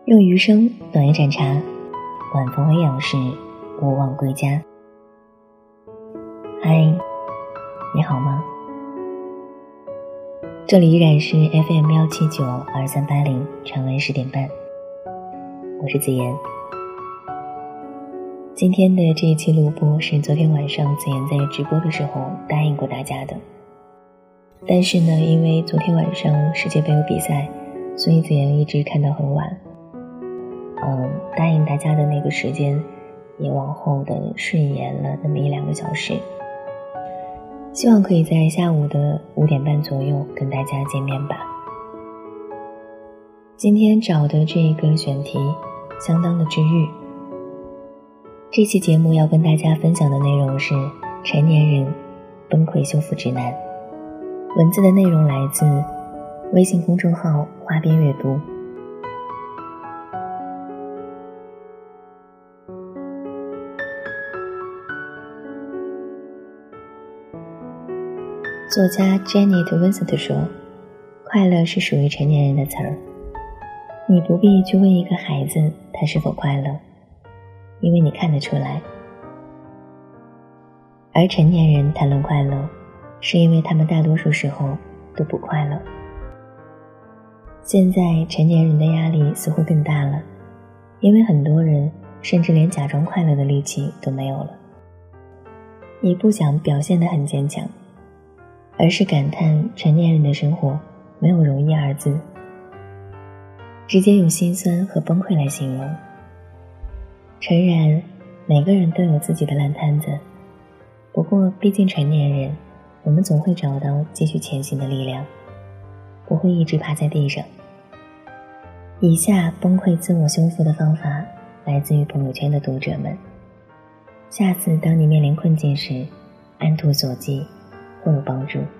用余生暖一盏茶，晚风微仰时，勿忘归家。嗨，你好吗？这里依然是 FM1792380 长安10点半，我是子妍。今天的这一期录播是昨天晚上子妍在直播的时候答应过大家的，但是呢，因为昨天晚上世界杯有比赛，所以子妍一直看到很晚。答应大家的那个时间也往后的顺延了那么1-2个小时，希望可以在下午的5点半左右跟大家见面吧。今天找的这个选题相当的治愈。这期节目要跟大家分享的内容是成年人崩溃修复指南，文字的内容来自微信公众号花边阅读。作家 Janet Vincent 说，快乐是属于成年人的词儿，你不必去问一个孩子他是否快乐，因为你看得出来。而成年人谈论快乐，是因为他们大多数时候都不快乐。现在成年人的压力似乎更大了，因为很多人甚至连假装快乐的力气都没有了，也不想表现得很坚强，而是感叹成年人的生活没有容易二字，直接用心酸和崩溃来形容。诚然，每个人都有自己的烂摊子，不过毕竟成年人，我们总会找到继续前行的力量，不会一直趴在地上。以下崩溃自我修复的方法来自于朋友圈的读者们，下次当你面临困境时，按图索骥会有帮助。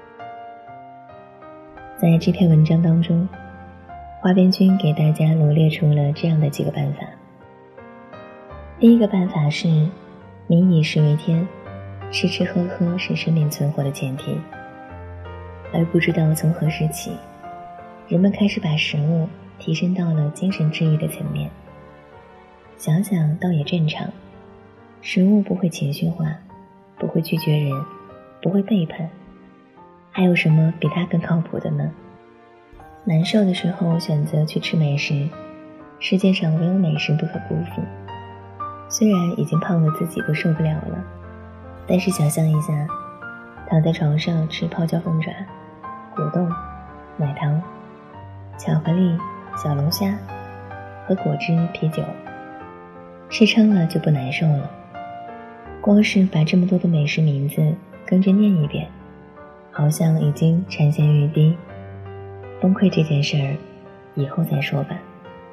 在这篇文章当中，花边君给大家罗列出了这样的几个办法。第一个办法是民以食为天，吃吃喝喝是生命存活的前提，而不知道从何时起，人们开始把食物提升到了精神治愈的层面。想想倒也正常，食物不会情绪化，不会拒绝人，不会背叛，还有什么比它更靠谱的呢？难受的时候选择去吃美食，世界上唯有美食不可辜负。虽然已经胖得自己都受不了了，但是想象一下，躺在床上吃泡椒凤爪、果冻、奶糖、巧克力、小龙虾和果汁啤酒，吃撑了就不难受了。光是把这么多的美食名字跟着念一遍，好像已经馋涎欲滴。崩溃这件事儿以后再说吧。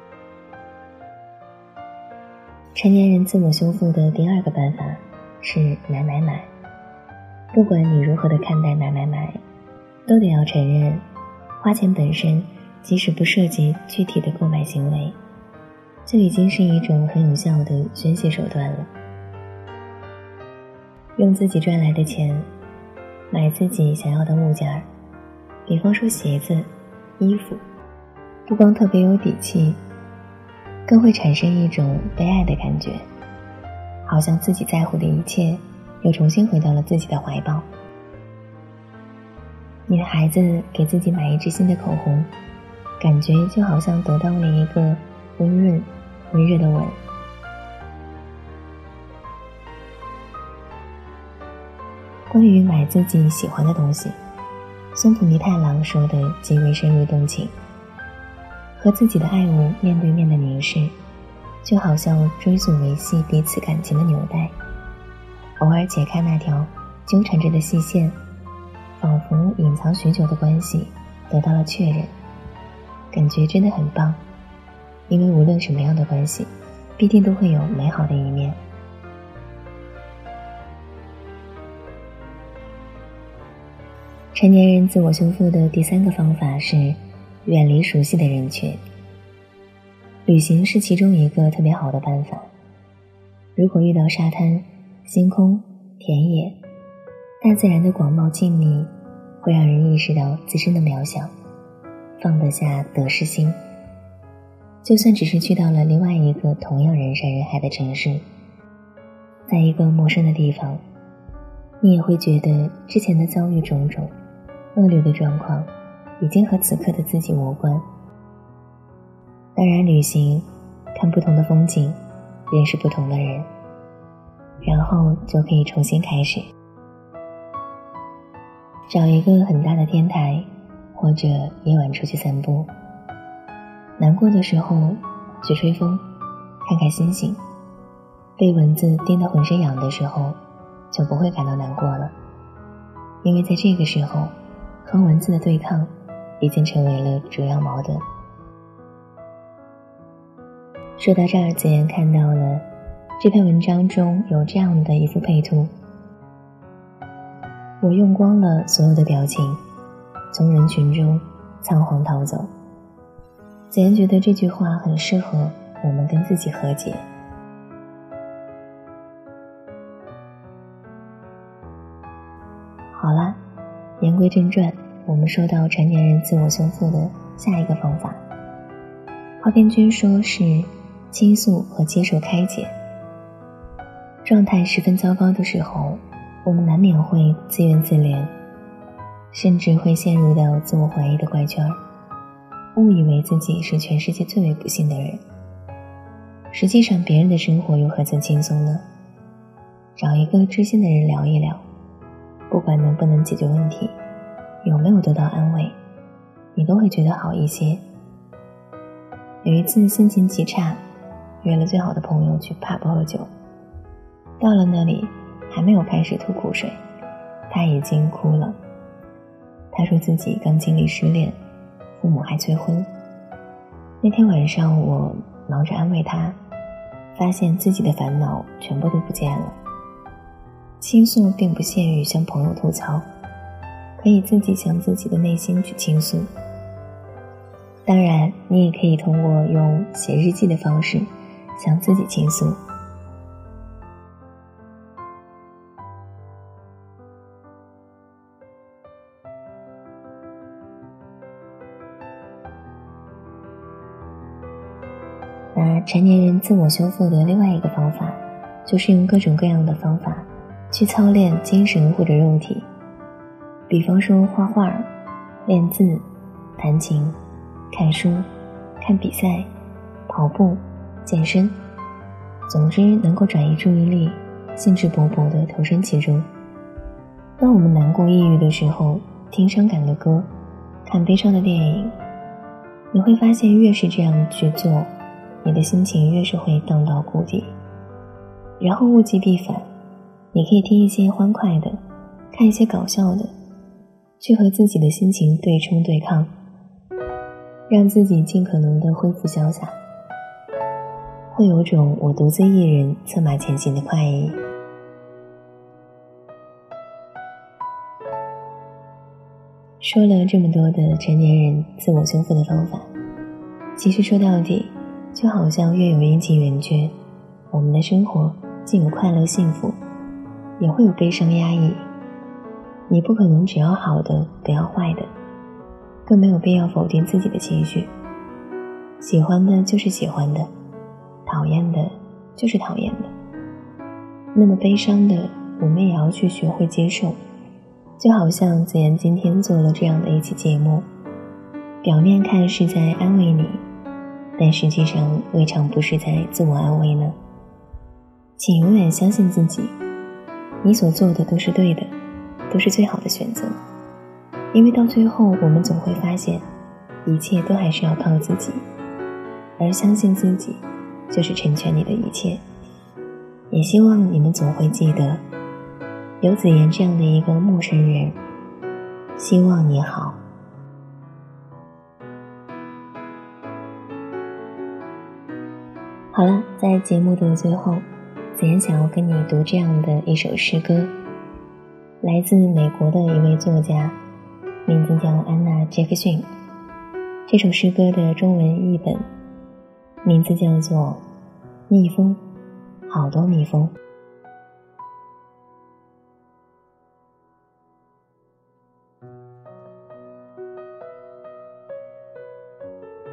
成年人自我修复的第二个办法是买买买。不管你如何的看待买买买，都得要承认，花钱本身即使不涉及具体的购买行为，就已经是一种很有效的宣泄手段了。用自己赚来的钱买自己想要的物件，比方说鞋子、衣服，不光特别有底气，更会产生一种被爱的感觉，好像自己在乎的一切又重新回到了自己的怀抱。女孩子给自己买一支新的口红，感觉就好像得到了一个温润温热的吻。关于买自己喜欢的东西，松浦弥太郎说的极为深入动情。和自己的爱物面对面的凝视，就好像追溯维系彼此感情的纽带，偶尔解开那条纠缠着的细线，仿佛隐藏许久的关系得到了确认，感觉真的很棒。因为无论什么样的关系，必定都会有美好的一面。成年人自我修复的第三个方法是远离熟悉的人群。旅行是其中一个特别好的办法。如果遇到沙滩、星空、田野，大自然的广袤静谧会让人意识到自身的渺小，放得下得失心。 就算只是去到了另外一个同样人山人海的城市，在一个陌生的地方，你也会觉得之前的遭遇种种恶劣的状况已经和此刻的自己无关。当然旅行，看不同的风景，认识不同的人，然后就可以重新开始。找一个很大的天台，或者夜晚出去散步。难过的时候去吹风，看看星星。被蚊子叮得浑身痒的时候，就不会感到难过了，因为在这个时候，和蚊子的对抗已经成为了主要矛盾。说到这儿，子妍看到了这篇文章中有这样的一幅配图：我用光了所有的表情，从人群中仓皇逃走。子妍觉得这句话很适合我们跟自己和解。好啦，言归正传，我们说到成年人自我修复的下一个方法。花边君说是倾诉和接受开解。状态十分糟糕的时候，我们难免会自怨自怜，甚至会陷入到自我怀疑的怪圈，误以为自己是全世界最为不幸的人。实际上别人的生活又何曾轻松呢？找一个知心的人聊一聊，不管能不能解决问题，有没有得到安慰，你都会觉得好一些。有一次心情极差，约了最好的朋友去 pub 喝酒，到了那里还没有开始吐苦水，他已经哭了。他说自己刚经历失恋，父母还催婚。那天晚上我忙着安慰他，发现自己的烦恼全部都不见了。倾诉并不限于向朋友吐槽，可以自己向自己的内心去倾诉。当然你也可以通过用写日记的方式向自己倾诉。那成年人自我修复的另外一个方法，就是用各种各样的方法去操练精神或者肉体。比方说画画、练字、弹琴、看书、看比赛、跑步、健身，总之能够转移注意力，兴致勃勃地投身其中。当我们难过抑郁的时候，听伤感的歌，看悲伤的电影，你会发现越是这样去做，你的心情越是会荡到谷底。然后物极必反，你可以听一些欢快的，看一些搞笑的，去和自己的心情对冲对抗，让自己尽可能的恢复潇洒，会有种我独自一人策马前行的快意。说了这么多的成年人自我修复的方法，其实说到底，就好像月有阴晴圆缺，我们的生活既有快乐幸福，也会有悲伤压抑。你不可能只要好的不要坏的，更没有必要否定自己的情绪。喜欢的就是喜欢的，讨厌的就是讨厌的。那么悲伤的，我们也要去学会接受。就好像子妍今天做了这样的一期节目，表面看是在安慰你，但实际上未尝不是在自我安慰呢。请永远相信自己，你所做的都是对的，都是最好的选择。因为到最后我们总会发现，一切都还是要靠自己，而相信自己就是成全你的一切。也希望你们总会记得，有子妍这样的一个陌生人，希望你好。好了，在节目的最后，子妍想要跟你读这样的一首诗歌，来自美国的一位作家，名字叫安娜·杰克逊。这首诗歌的中文译本名字叫做《蜜蜂，好多蜜蜂》。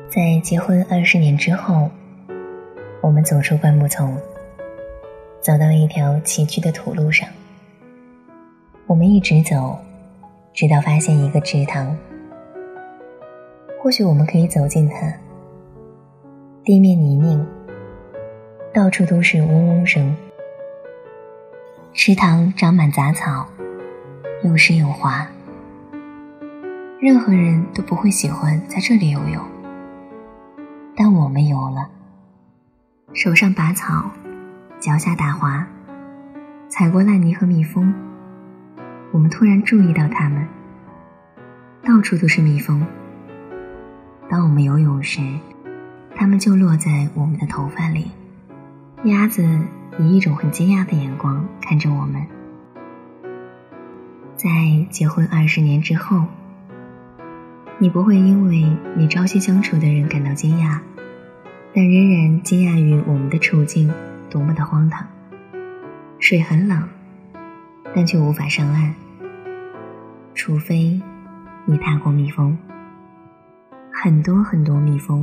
在结婚20年之后，我们走出灌木丛，走到一条崎岖的土路上。我们一直走，直到发现一个池塘。或许我们可以走进它，地面泥泞，到处都是嗡嗡声。池塘长满杂草，又湿又滑，任何人都不会喜欢在这里游泳。但我们游了，手上拔草，脚下打滑，踩过烂泥和蜜蜂。我们突然注意到它们，到处都是蜜蜂。当我们游泳时，它们就落在我们的头发里。鸭子以一种很惊讶的眼光看着我们。在结婚20年之后，你不会因为你朝夕相处的人感到惊讶，但仍然惊讶于我们的处境多么的荒唐。水很冷，但却无法上岸，除非你踏过蜜蜂，很多很多蜜蜂。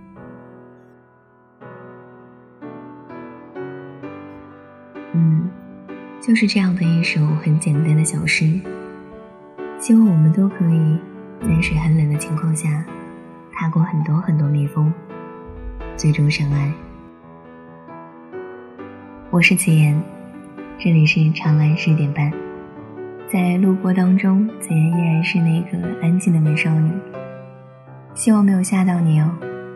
就是这样的一首很简单的小诗，希望我们都可以在水很冷的情况下踏过很多很多蜜蜂，最终上岸。我是子言，这里是长安10点半。在录播当中，子言依然是那个安静的美少女，希望没有吓到你哦。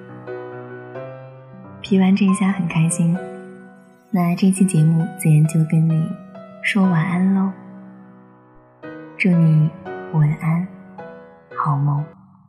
皮完这一下很开心，那这期节目子言就跟你说晚安喽，祝你晚安，好梦。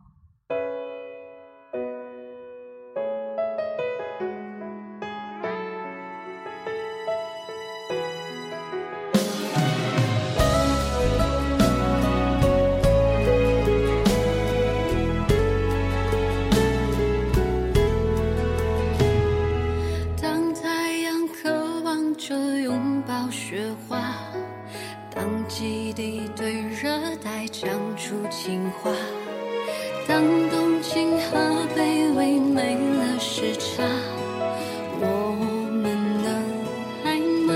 当太阳渴望着拥抱雪花，当基地对热带讲出情话，当东京和北纬没了时差，我们能爱吗？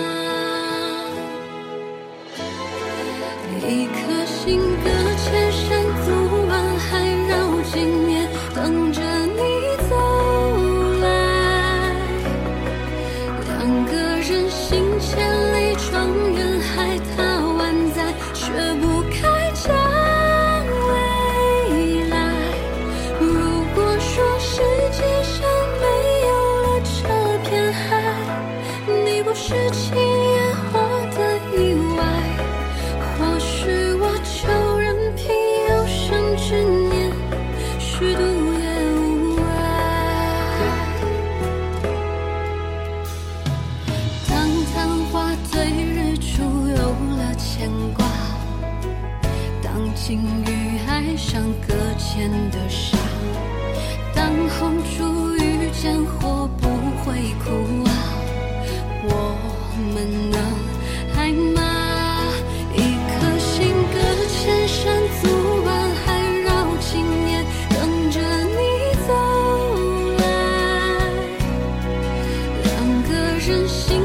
一颗心搁浅山阻万海绕境年，等着你走来。两个人行千里闯远海，踏完载却不开将未来。如果说世界上没有了这片海，你不是亲眼获得意外，或许我就任凭有生之年虚度也无碍。当昙花对日出有了牵挂，当鲸鱼爱上搁浅的沙，当红烛遇见火不会哭啊，我们能爱吗？一颗心搁浅山阻万海绕境年，等着你走来。两个人心